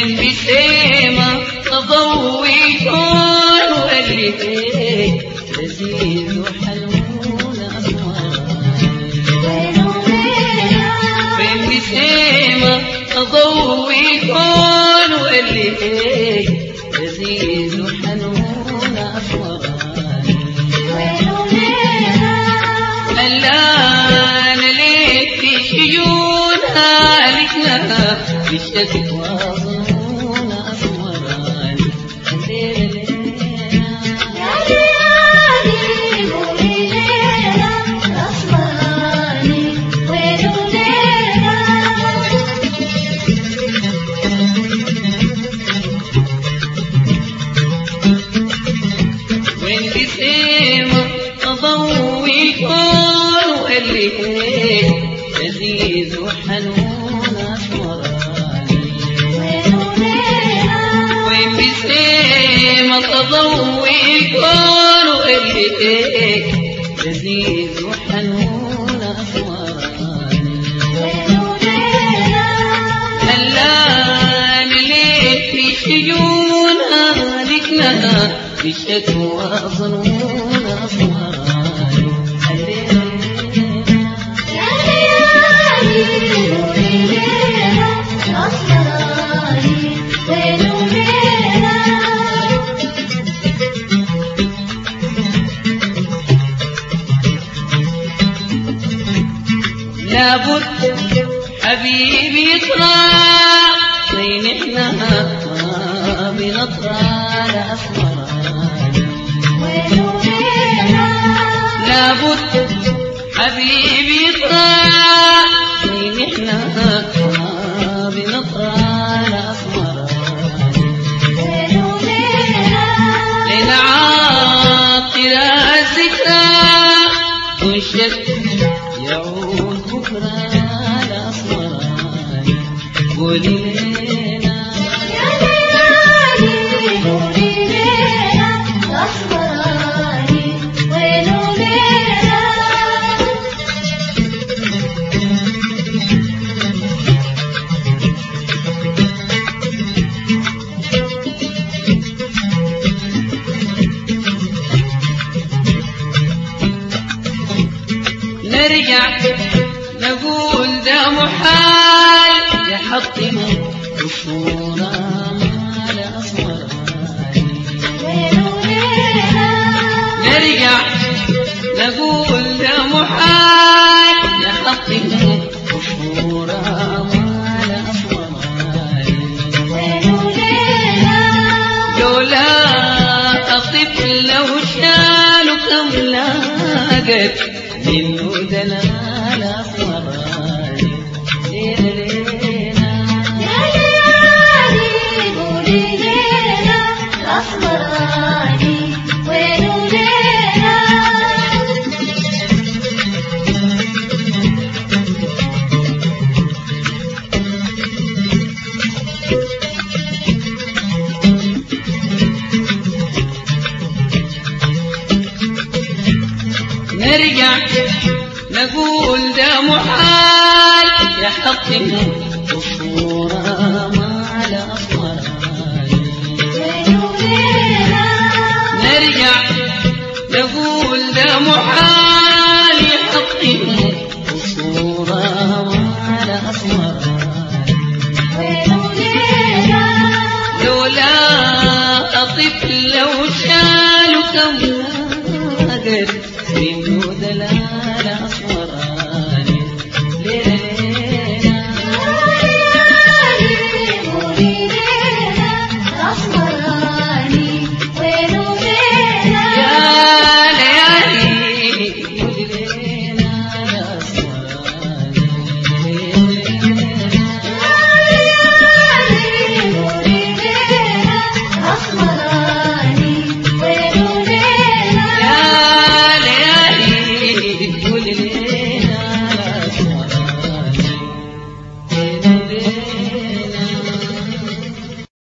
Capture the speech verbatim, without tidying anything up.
وين بسيمة تضوي كون وقلي هيك لذيذ وحلوون أسوان وين بسيمة تضوي كون وقلي هيك لذيذ وحلوون أسوان الآن ليك في شيونها لكنا بالشكل واظنون أسوان وين بسيمة تضوي كون وقلي هيك لذيذ وحنون أسوان وين بسيمة تضوي كون وقلي هيك لذيذ وحنون أسوان هلان ليك في شجونها لكنا بالشكوى ظنون أسوان لابد حبيبي يطرى زين احنا ما بنطرى لأسمران لابد حبيبي يطرى زين احنا ما بنطرى لأسمران لنعاطر الذكرى والشك يعود بكرة لأسمران قولي لنا يا ليالي قولي لنا أسمراني وينو لنا نرجع نقول ده محال يحطم الصورة مال أسمراني نرجع نقول ده محال يحطم الصورة مال أسمراني لولا الطفل لو شالوا كم لاقت منه دلال أسمراني ليلنا يا ليالي قولي لنا أسمراني وينو لنا نرجع نقول ده محال يحطم الصورة مع الأسمراني نرجع نقول ده محال يحطم الصورة مع الأسمراني